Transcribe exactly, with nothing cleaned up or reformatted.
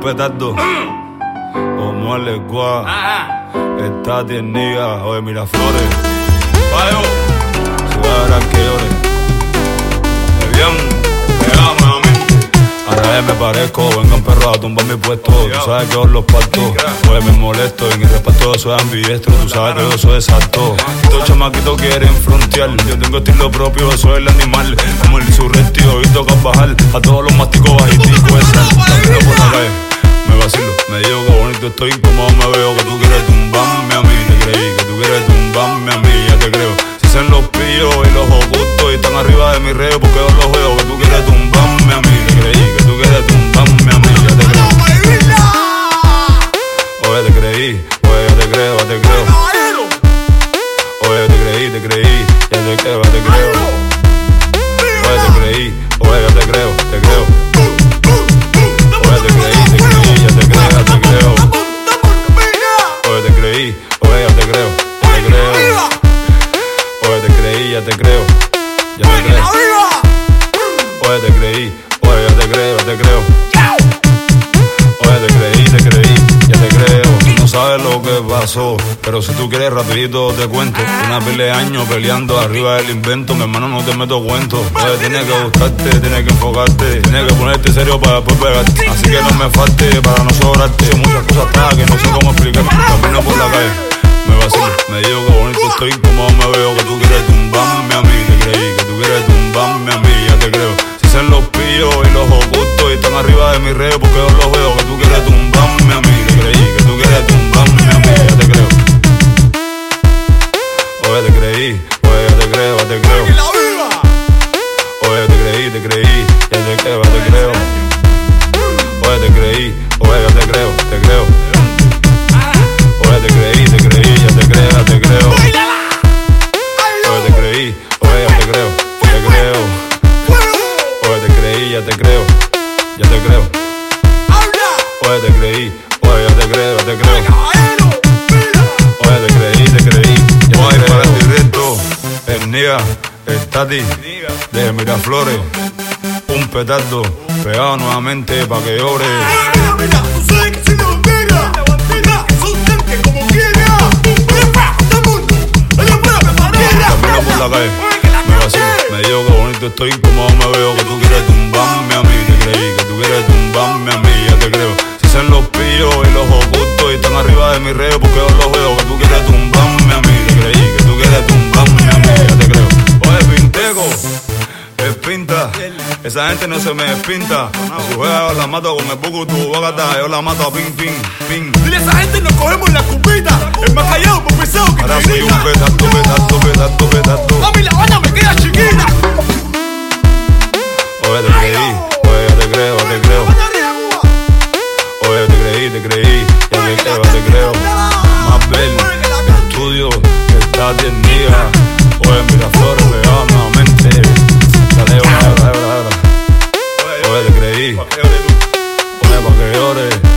petardo. Como el Ecuá, está tiernía. Oye, Miraflores, Payo, ciudad de que llore. De bien, pegado nuevamente. Ahora ya me parezco, vengan perros a tumbar mi puesto. Tú sabes que yo los parto. Oye, me molesto, en el reparto yo soy ambidiestro. Tú sabes que yo soy exacto. Estos chamaquitos quieren frontear. Yo tengo estilo propio, yo soy el animal. Como el surrestio, y toca bajar a todos los masticos bajiticos. Esa, camino por la calle, me vacilo. Me digo que bonito estoy, incómodo me veo. Que tú quieres tumbarme a mí, te creí. Que tú quieres tumbarme a mí, ya te creo. Si son los pillos y los ocultos y están arriba de mi reo, porque yo los veo. Que tú quieres tumbarme a mí, te creí. Que tú quieres tumbarme a mí, ya te creo. Oye, te creí, oye, ya te creo, ya te creo. Oye, te creí, te creí, ya te creo, ya te creo. Oye, te creí, oye, ya te creo, te creo. Oye, te creí, te creí, ya te creo, ya te creo. Oye, te creí, oye, ya te creo, ya te creo. Oye, te creí, ya te creo, ya te creo. Oye, te creí, oye, ya te creo, ya te creo. Oye, te creí, te creí, ya te creo. No sabes lo que pasó, pero si tú quieres rapidito te cuento. Una pila de años peleando arriba del invento. Mi hermano, no te meto cuento. Oye, tienes que gustarte, tienes que enfocarte, tienes que ponerte serio para después pegarte. Así que no me falte para no sobrarte. Muchas cosas atrás que no sé cómo explicar. Camino por la calle, me vacilo. Me digo que bonito estoy, como me veo. Que tú quieres tumbarme a mí, te creí. Que tú quieres tumbarme a mí, ya te creo. Si son los pillos y los ocultos y están arriba de mi reo, porque yo los veo. Que tú quieres tumbarme a mí, te creí. Que tú quieres tumbarme a mí, ya te creo. Oye, te creí, oye, ya te creo, ya te creo. Oye, te creí, te creí, ya te creo, ya te creo. Oye, te creí, oye, ya te creo, te creo. Oye, te creí, te creí, ya te creo, ya te creo. Oye, te creí, oye, ya te creo, te creo. Oye, te creí, ya te creo, ya te creo. Oye, te creí, oye, ya te creo, ya te creo. Oye, te creí, te creí, ya te creo. Para el directo, el Niga, el Tati, de Miraflores. Un petardo, pegado nuevamente pa' que llore. Mira, mira, tú sabes que si no mira, mira, son tanques como quiera. Todo el mundo, allá afuera preparada. Camino por la calle, me vacilo. Me digo que bonito estoy, como me veo. Que tú quieres tumbarme a mí, te creí. Que tú quieres tumbarme a mí, ya te creo. Si son los pillos y los ocultos y están arriba de mi reo, porque yo los veo. Que tú quieres tumbarme a mí, te creí. Que tú quieres tumbarme a mí, ya te creo. Oye, Pinteco, es pinta. Esa gente no se me despinta. Si juega yo la mato con el buco tu bogata. Yo la mato a ping, ping, ping. Dile a esa gente nos cogemos la cupita. Es más callado, por pesado que ahora te soy un grita. petardo, petardo, petardo, petardo. Mami, la banda me queda chiquita. Oye, te creí, oye, ya te creo, ya te creo. Oye, te creí, te creí, ya te creo, ya te creo. Más ver, el estudio, que está tiernía. Oye, Miraflores, pegado nuevamente. Dale, oye, dale, dale, dale. Oye, te creí, oye, pa' que llore.